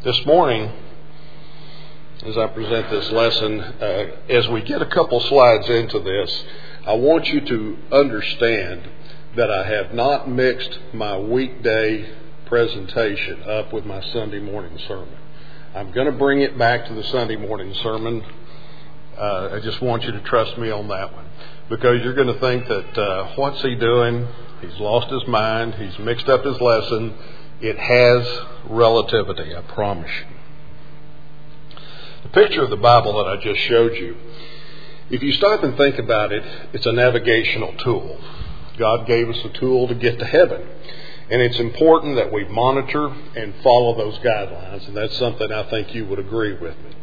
This morning, as I present this lesson, as we get a couple slides into this, I want you to understand that I have not mixed my weekday presentation up with my Sunday morning sermon. I'm going to bring it back to the Sunday morning sermon. I just want you to trust me on that one, because you're going to think that what's he doing? He's lost his mind. He's mixed up his lesson. It has relativity, I promise you. The picture of the Bible that I just showed you, if you stop and think about it, it's a navigational tool. God gave us a tool to get to heaven. And it's important that we monitor and follow those guidelines. And that's something I think you would agree with me.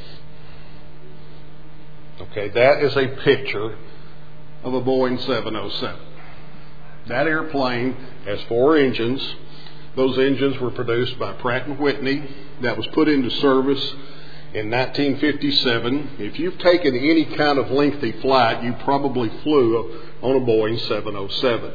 Okay, that is a picture of a Boeing 707. That airplane has 4 engines. Those engines were produced by Pratt & Whitney. That was put into service in 1957. If you've taken any kind of lengthy flight, you probably flew on a Boeing 707.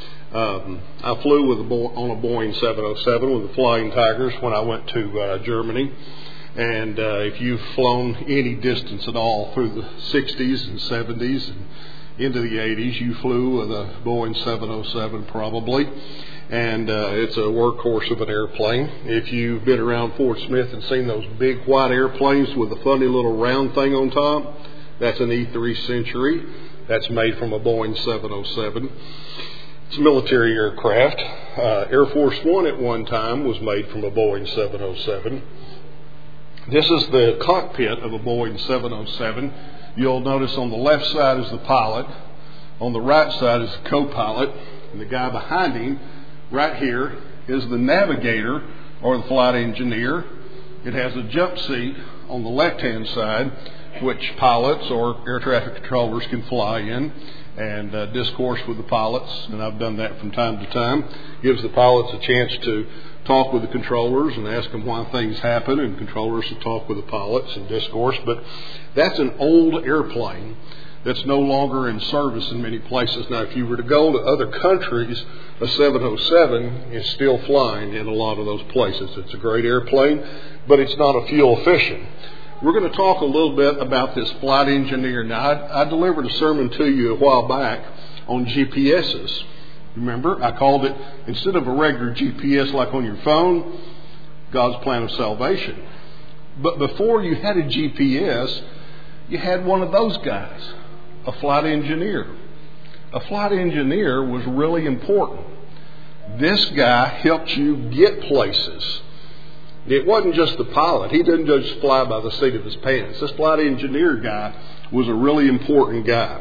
I flew on a Boeing 707 with the Flying Tigers when I went to Germany. And if you've flown any distance at all through the 60s and 70s and into the 80s, you flew with a Boeing 707 probably. And it's a workhorse of an airplane. If you've been around Fort Smith and seen those big white airplanes with a funny little round thing on top, that's an E-3 Century. That's made from a Boeing 707. It's a military aircraft. Air Force One at one time was made from a Boeing 707. This is the cockpit of a Boeing 707. You'll notice on the left side is the pilot. On the right side is the co-pilot. And the guy behind him, right here, is the navigator or the flight engineer. It has a jump seat on the left-hand side, which pilots or air traffic controllers can fly in and discourse with the pilots. And I've done that from time to time. Gives the pilots a chance to talk with the controllers and ask them why things happen, and controllers to talk with the pilots and discourse. But that's an old airplane that's no longer in service in many places. Now, if you were to go to other countries, a 707 is still flying in a lot of those places. It's a great airplane, but it's not a fuel efficient. We're going to talk a little bit about this flight engineer. Now, I delivered a sermon to you a while back on GPSs. Remember, I called it, instead of a regular GPS like on your phone, God's plan of salvation. But before you had a GPS, you had one of those guys, a flight engineer. A flight engineer was really important. This guy helped you get places. It wasn't just the pilot. He didn't just fly by the seat of his pants. This flight engineer guy was a really important guy.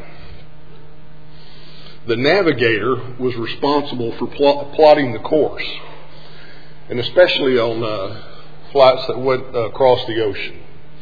The navigator was responsible for plotting the course, and especially on flights that went across the ocean.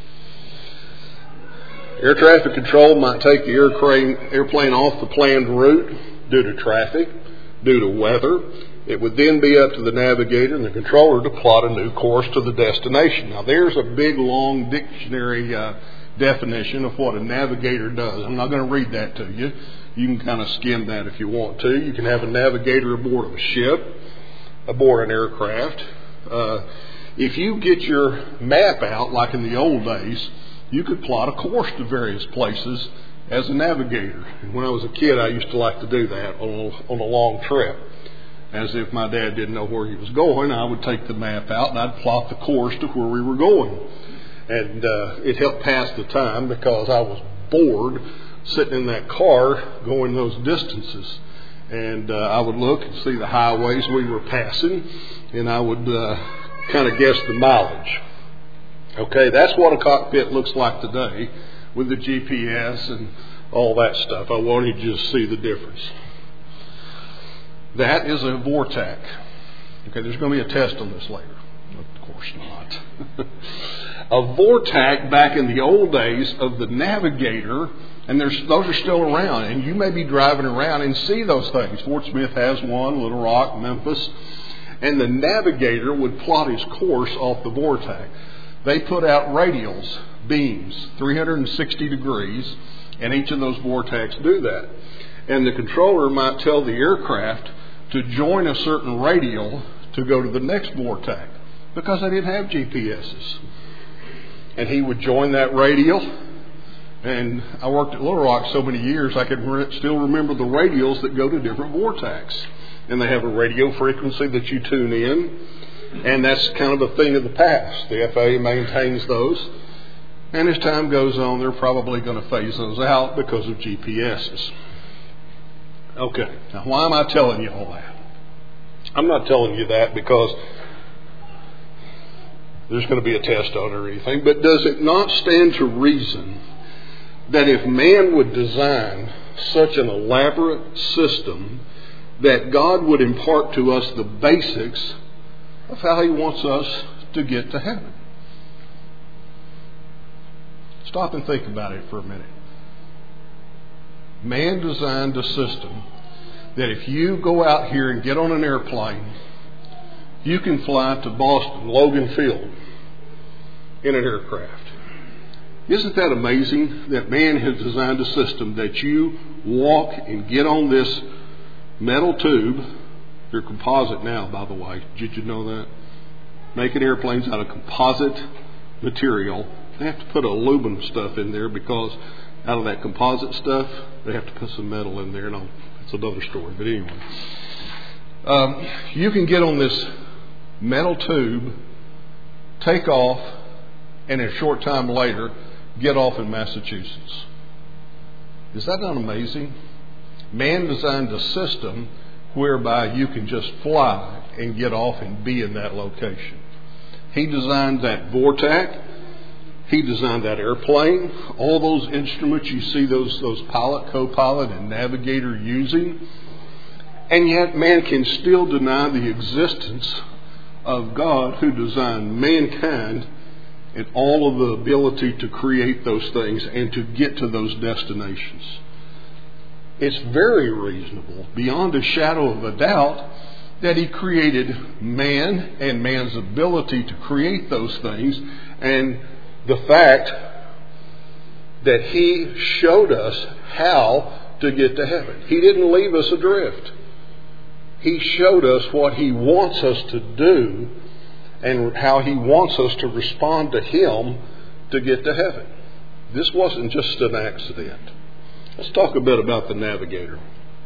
Air traffic control might take the airplane off the planned route due to traffic, due to weather. It would then be up to the navigator and the controller to plot a new course to the destination. Now, there's a big, long dictionary definition of what a navigator does. I'm not going to read that to you. You can kind of skim that if you want to. You can have a navigator aboard of a ship, aboard an aircraft. If you get your map out, like in the old days, you could plot a course to various places as a navigator. And when I was a kid, I used to like to do that on a long trip. As if my dad didn't know where he was going, I would take the map out and I'd plot the course to where we were going. And it helped pass the time because I was bored sitting in that car going those distances. And I would look and see the highways we were passing, and I would kind of guess the mileage. Okay, that's what a cockpit looks like today with the GPS and all that stuff. I wanted you to see the difference. That is a Vortec. Okay, there's going to be a test on this later. Of course not. A Vortec back in the old days of the navigator, and those are still around, and you may be driving around and see those things. Fort Smith has one, Little Rock, Memphis, and the navigator would plot his course off the Vortec. They put out radials, beams, 360 degrees, and each of those Vortecs do that. And the controller might tell the aircraft to join a certain radial to go to the next Vortec. because they didn't have GPSs. And he would join that radio. And I worked at Little Rock so many years, I can still remember the radios that go to different vortex. And they have a radio frequency that you tune in. And that's kind of a thing of the past. The FAA maintains those. And as time goes on, they're probably going to phase those out because of GPSs. Okay, now why am I telling you all that? I'm not telling you that because there's going to be a test on it or anything, but does it not stand to reason that if man would design such an elaborate system, that God would impart to us the basics of how He wants us to get to heaven? Stop and think about it for a minute. Man designed a system that if you go out here and get on an airplane, you can fly to Boston, Logan Field, in an aircraft. Isn't that amazing that man has designed a system that you walk and get on this metal tube? They're composite now, by the way. Did you know that? Making airplanes out of composite material. They have to put aluminum stuff in there because out of that composite stuff, they have to put some metal in there. And it's another story, but anyway. You can get on this metal tube, take off, and a short time later, get off in Massachusetts. Is that not amazing? Man designed a system whereby you can just fly and get off and be in that location. He designed that vortex. He designed that airplane. All those instruments you see those pilot, co-pilot, and navigator using. And yet man can still deny the existence of God who designed mankind and all of the ability to create those things and to get to those destinations. It's very reasonable, beyond a shadow of a doubt, that He created man and man's ability to create those things, and the fact that He showed us how to get to heaven. He didn't leave us adrift. He showed us what He wants us to do and how He wants us to respond to Him to get to heaven. This wasn't just an accident. Let's talk a bit about the navigator.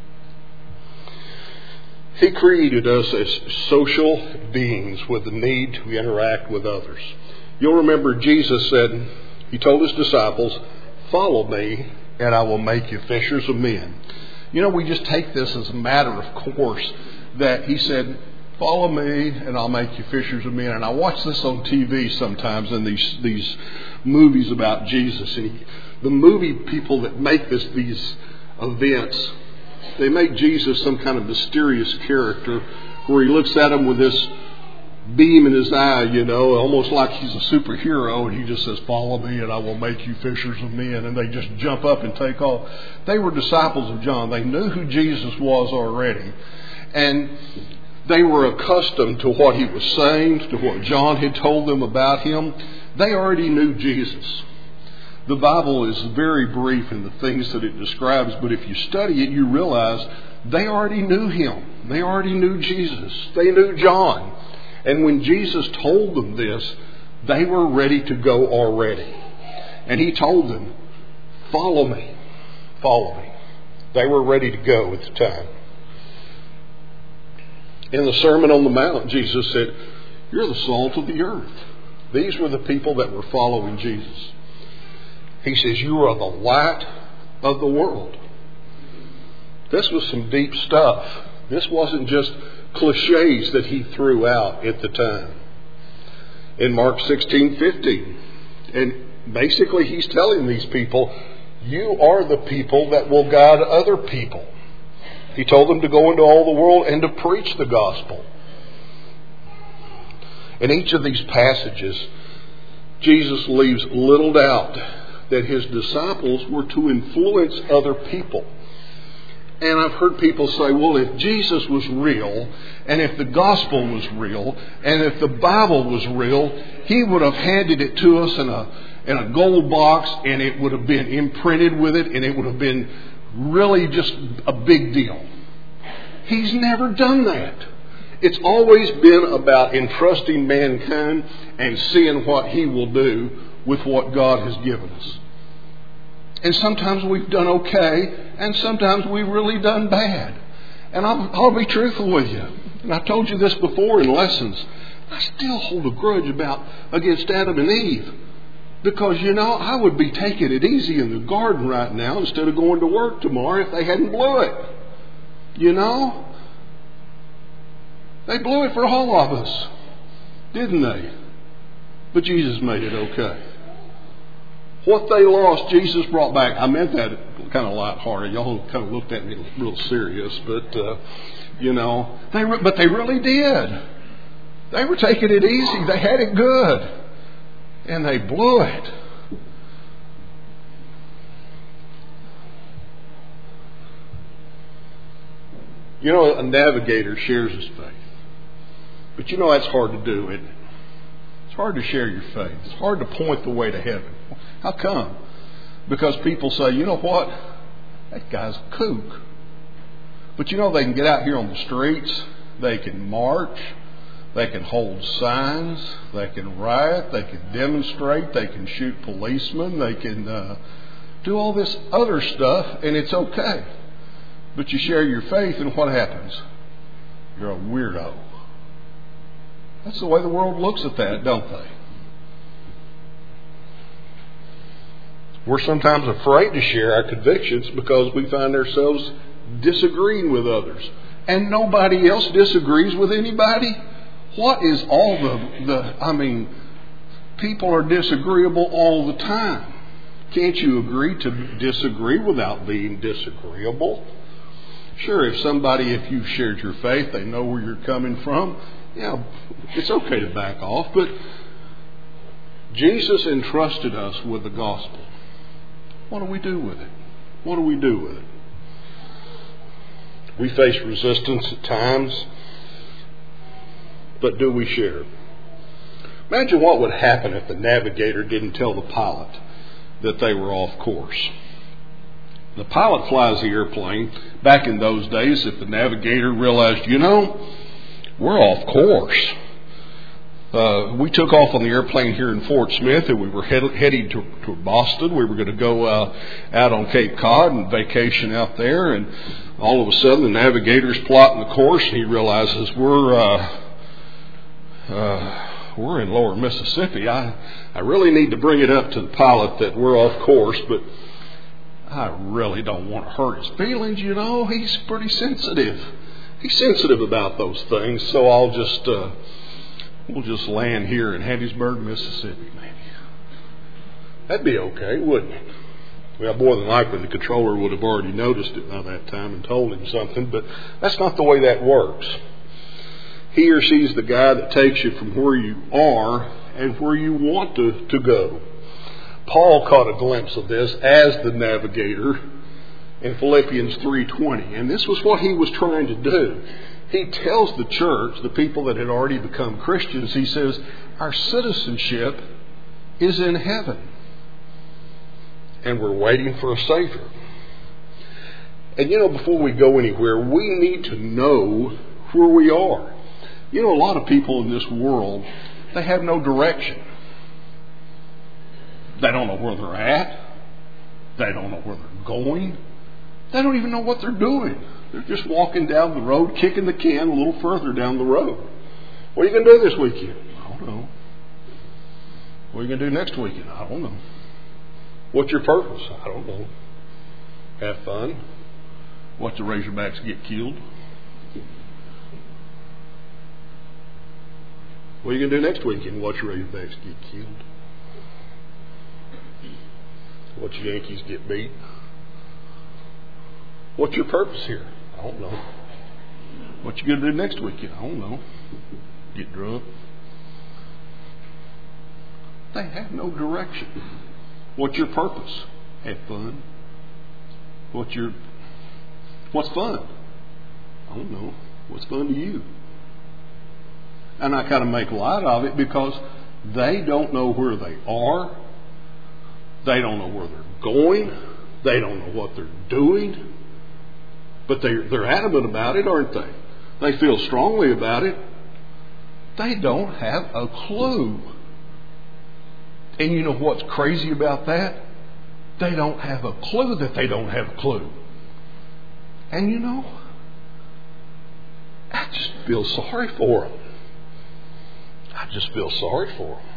He created us as social beings with the need to interact with others. You'll remember Jesus said, He told His disciples, "Follow me and I will make you fishers of men." You know, we just take this as a matter of course that He said, "Follow me and I'll make you fishers of men." And I watch this on TV sometimes in these movies about Jesus. And the movie people that make these events, they make Jesus some kind of mysterious character where He looks at them with this beam in His eye, almost like He's a superhero, and He just says, "Follow me and I will make you fishers of men." And they just jump up and take off. They were disciples of John. They knew who Jesus was already. And they were accustomed to what He was saying, to what John had told them about Him. They already knew Jesus. The Bible is very brief in the things that it describes, but if you study it, you realize they already knew Him. They already knew Jesus. They knew John. And when Jesus told them this, they were ready to go already. And He told them, "Follow me, follow me." They were ready to go at the time. In the Sermon on the Mount, Jesus said, "You're the salt of the earth." These were the people that were following Jesus. He says, "You are the light of the world." This was some deep stuff. This wasn't just cliches that He threw out at the time. In Mark 16:15, and basically He's telling these people, you are the people that will guide other people. He told them to go into all the world and to preach the gospel. In each of these passages, Jesus leaves little doubt that His disciples were to influence other people. And I've heard people say, well, if Jesus was real, and if the gospel was real, and if the Bible was real, He would have handed it to us in a gold box, and it would have been imprinted with it, and it would have been really just a big deal. He's never done that. It's always been about entrusting mankind and seeing what He will do with what God has given us. And sometimes we've done okay, and sometimes we've really done bad. And I'll be truthful with you. And I told you this before in lessons. I still hold a grudge against Adam and Eve. Because, I would be taking it easy in the garden right now instead of going to work tomorrow if they hadn't blew it. They blew it for all of us, didn't they? But Jesus made it okay. What they lost, Jesus brought back. I meant that kind of lighthearted. Y'all kind of looked at me real serious, but they really did. They were taking it easy. They had it good. And they blew it. A navigator shares his faith. But that's hard to do, isn't it? It's hard to share your faith. It's hard to point the way to heaven. How come? Because people say, you know what? That guy's a kook. But they can get out here on the streets. They can march. They can hold signs, they can riot, they can demonstrate, they can shoot policemen, they can do all this other stuff, and it's okay. But you share your faith, and what happens? You're a weirdo. That's the way the world looks at that, don't they? We're sometimes afraid to share our convictions because we find ourselves disagreeing with others. And nobody else disagrees with anybody. What is all people are disagreeable all the time. Can't you agree to disagree without being disagreeable? Sure, if you've shared your faith, they know where you're coming from. It's okay to back off, but Jesus entrusted us with the gospel. What do we do with it? What do we do with it? We face resistance at times. But do we share? Imagine what would happen if the navigator didn't tell the pilot that they were off course. The pilot flies the airplane. Back in those days, if the navigator realized, we're off course. We took off on the airplane here in Fort Smith, and we were heading to Boston. We were going to go out on Cape Cod and vacation out there. And all of a sudden, the navigator's plotting the course, and he realizes we're in lower Mississippi. I really need to bring it up to the pilot that we're off course, but I really don't want to hurt his feelings, He's pretty sensitive. He's sensitive about those things, so we'll just land here in Hattiesburg, Mississippi, maybe. That'd be okay, wouldn't it? Well, more than likely the controller would have already noticed it by that time and told him something, but that's not the way that works. He or she's the guy that takes you from where you are and where you want to go. Paul caught a glimpse of this as the navigator in Philippians 3:20. And this was what he was trying to do. He tells the church, the people that had already become Christians, he says, our citizenship is in heaven. And we're waiting for a Savior. And before we go anywhere, we need to know where we are. A lot of people in this world, they have no direction. They don't know where they're at. They don't know where they're going. They don't even know what they're doing. They're just walking down the road, kicking the can a little further down the road. What are you going to do this weekend? I don't know. What are you going to do next weekend? I don't know. What's your purpose? I don't know. Have fun. Watch the Razorbacks get killed. What are you going to do next weekend? Watch the Razorbacks get killed. Watch the Yankees get beat. What's your purpose here? I don't know. What you going to do next weekend? I don't know. Get drunk. They have no direction. What's your purpose? Have fun. What's fun? I don't know. What's fun to you? And I kind of make light of it because they don't know where they are. They don't know where they're going. They don't know what they're doing. But they're adamant about it, aren't they? They feel strongly about it. They don't have a clue. And you know what's crazy about that? They don't have a clue that they don't have a clue. And you know, I just feel sorry for them. I just feel sorry for them.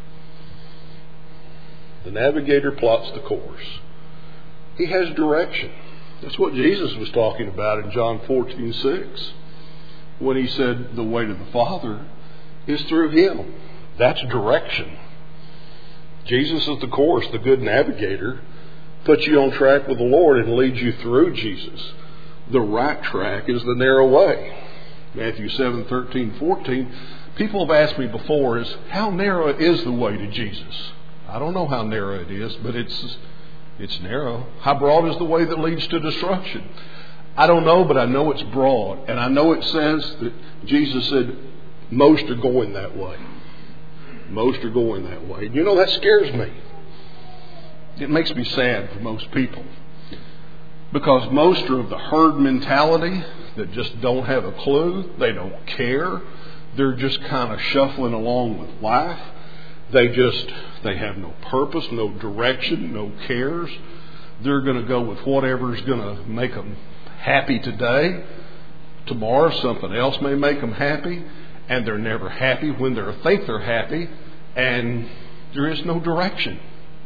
The navigator plots the course. He has direction. That's what Jesus was talking about in John 14:6, when he said the way to the Father is through Him. That's direction. Jesus is the course. The good navigator puts you on track with the Lord and leads you through Jesus. The right track is the narrow way. Matthew 7:13-14. People have asked me before, how narrow is the way to Jesus? I don't know how narrow it is, but it's narrow. How broad is the way that leads to destruction? I don't know, but I know it's broad. And I know it says that Jesus said most are going that way. Most are going that way. You know, that scares me. It makes me sad for most people. Because most are of the herd mentality that just don't have a clue. They don't care. They're just kind of shuffling along with life. They have no purpose, no direction, no cares. They're going to go with whatever's going to make them happy today. Tomorrow something else may make them happy. And they're never happy when they think they're happy. And there is no direction.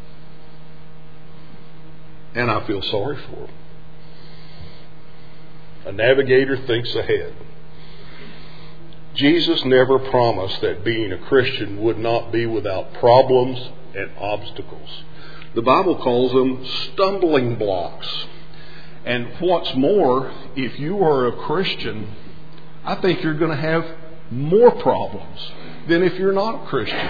And I feel sorry for them. A navigator thinks ahead. Jesus never promised that being a Christian would not be without problems and obstacles. The Bible calls them stumbling blocks. And what's more, if you are a Christian, I think you're going to have more problems than if you're not a Christian.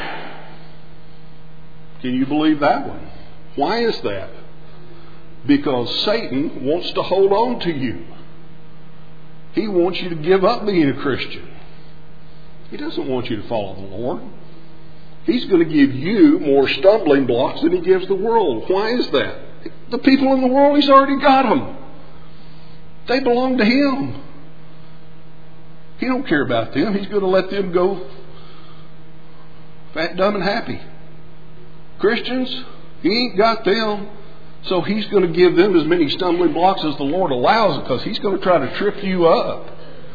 Can you believe that one? Why is that? Because Satan wants to hold on to you. He wants you to give up being a Christian. He doesn't want you to follow the Lord. He's going to give you more stumbling blocks than He gives the world. Why is that? The people in the world, He's already got them. They belong to Him. He don't care about them. He's going to let them go fat, dumb, and happy. Christians, He ain't got them. So He's going to give them as many stumbling blocks as the Lord allows, because He's going to try to trip you up.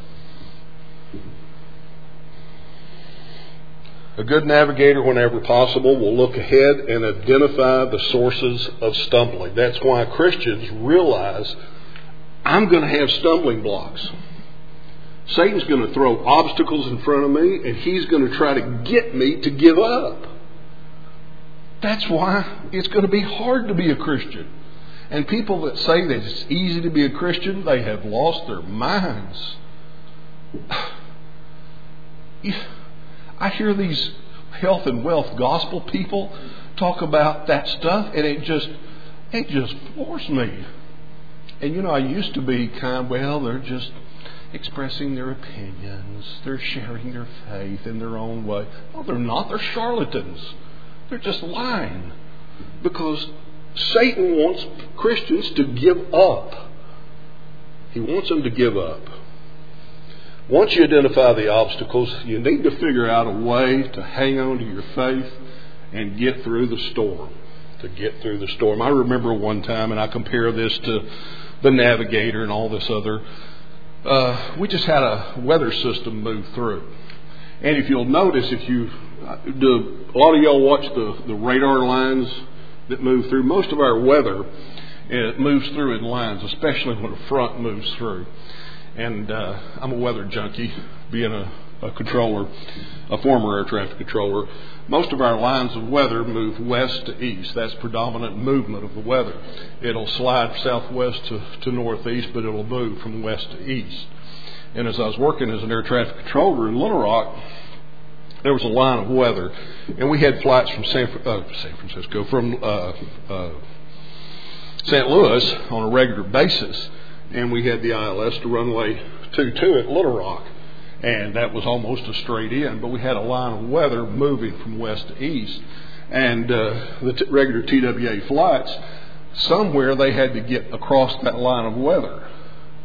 A good navigator, whenever possible, will look ahead and identify the sources of stumbling. That's why Christians realize, I'm going to have stumbling blocks. Satan's going to throw obstacles in front of me, and he's going to try to get me to give up. That's why it's going to be hard to be a Christian. And people that say that it's easy to be a Christian, they have lost their minds. I hear these health and wealth gospel people talk about that stuff, and it just floors me. And you know, I used to be they're just expressing their opinions. They're sharing their faith in their own way. No, they're not. They're charlatans. They're just lying. Because Satan wants Christians to give up. He wants them to give up. Once you identify the obstacles, you need to figure out a way to hang on to your faith and get through the storm. To get through the storm. I remember one time, and I compare this to the Navigator and all this other. We just had a weather system move through. And if you'll notice, a lot of y'all watch the radar lines that move through. Most of our weather, it moves through in lines, especially when a front moves through. And I'm a weather junkie, being a controller, a former air traffic controller. Most of our lines of weather move west to east. That's predominant movement of the weather. It'll slide southwest to northeast, but it'll move from west to east. And as I was working as an air traffic controller in Little Rock, there was a line of weather, and we had flights from San Francisco, from St. Louis on a regular basis. And we had the ILS to runway 22 at Little Rock. And that was almost a straight in. But we had a line of weather moving from west to east. And the regular TWA flights, somewhere they had to get across that line of weather.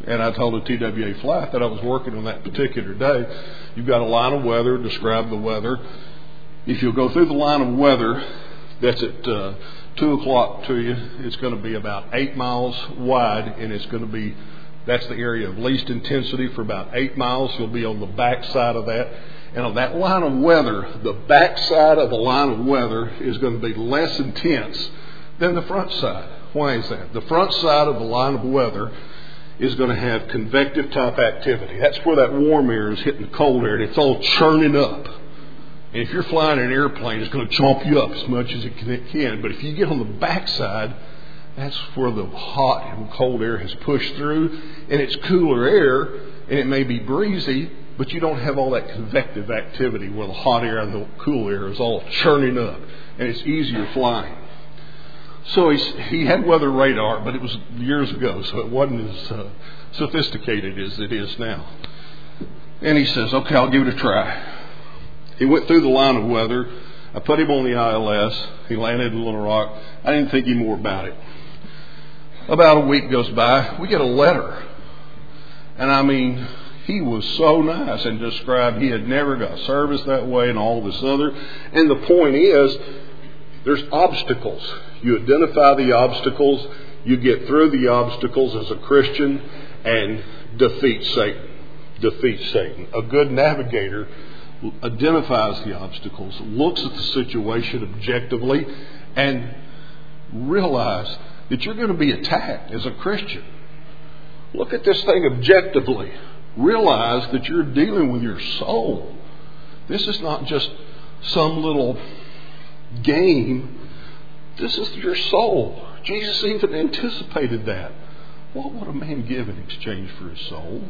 And I told the TWA flight that I was working on that particular day. You've got a line of weather, describe the weather. If you'll go through the line of weather, that's at 2 o'clock to you, it's going to be about 8 miles wide, and it's going to be, that's the area of least intensity for about 8 miles. You'll be on the back side of that. And on that line of weather, the back side of the line of weather is going to be less intense than the front side. Why is that? The front side of the line of weather is going to have convective type activity. That's where that warm air is hitting the cold air, and it's all churning up. And if you're flying an airplane, it's going to chomp you up as much as it can. But if you get on the backside, that's where the hot and cold air has pushed through, and it's cooler air, and it may be breezy, but you don't have all that convective activity where the hot air and the cool air is all churning up, and it's easier flying. So he had weather radar, but it was years ago, so it wasn't as sophisticated as it is now. And he says, okay, I'll give it a try. He went through the line of weather. I put him on the ILS. He landed in Little Rock. I didn't think any more about it. About a week goes by. We get a letter. And I mean, he was so nice and described he had never got service that way and all this other. And the point is, there's obstacles. You identify the obstacles. You get through the obstacles as a Christian and defeat Satan. Defeat Satan. A good navigator identifies the obstacles, looks at the situation objectively, and realize that you're going to be attacked as a Christian. Look at this thing objectively. Realize that you're dealing with your soul. This is not just some little game. This is your soul. Jesus even anticipated that. What would a man give in exchange for his soul?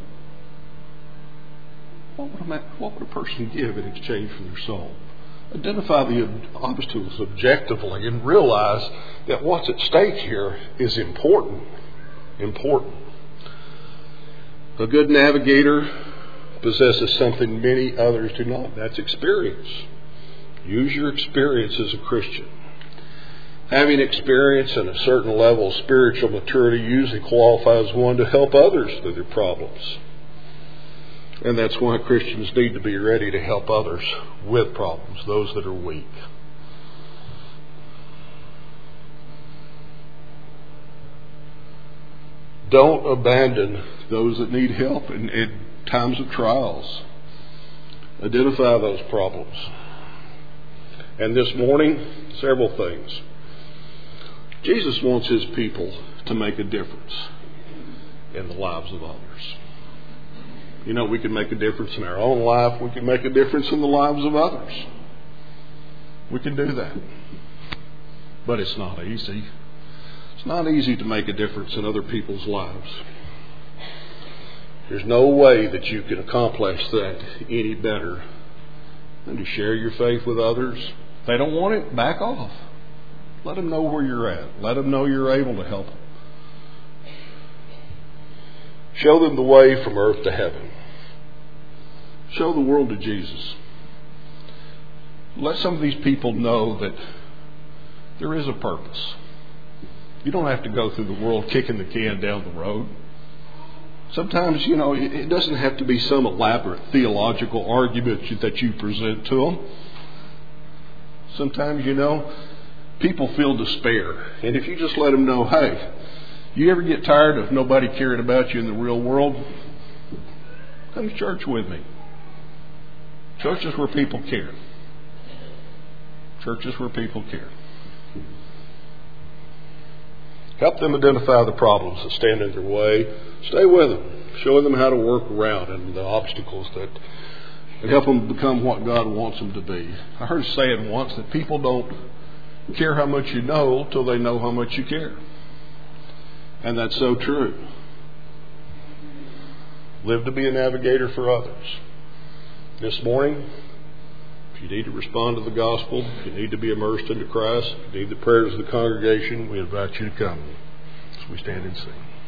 What would a person give in exchange for their soul? Identify the obstacles objectively and realize that what's at stake here is important. Important. A good navigator possesses something many others do not. That's experience. Use your experience as a Christian. Having experience and a certain level of spiritual maturity usually qualifies one to help others through their problems. And that's why Christians need to be ready to help others with problems, those that are weak. Don't abandon those that need help in times of trials. Identify those problems. And this morning, several things. Jesus wants his people to make a difference in the lives of others. You know, we can make a difference in our own life. We can make a difference in the lives of others. We can do that. But it's not easy. It's not easy to make a difference in other people's lives. There's no way that you can accomplish that any better than to share your faith with others. If they don't want it, back off. Let them know where you're at. Let them know you're able to help them. Show them the way from earth to heaven. Show the world to Jesus. Let some of these people know that there is a purpose. You don't have to go through the world kicking the can down the road. Sometimes, you know, it doesn't have to be some elaborate theological argument that you present to them. Sometimes, you know, people feel despair. And if you just let them know, hey, you ever get tired of nobody caring about you in the real world? Come to church with me. Church is where people care. Church is where people care. Help them identify the problems that stand in their way. Stay with them. Showing them how to work around and the obstacles that help them become what God wants them to be. I heard a saying once that people don't care how much you know till they know how much you care. And that's so true. Live to be a navigator for others. This morning, if you need to respond to the gospel, if you need to be immersed into Christ, if you need the prayers of the congregation, we invite you to come as we stand and sing.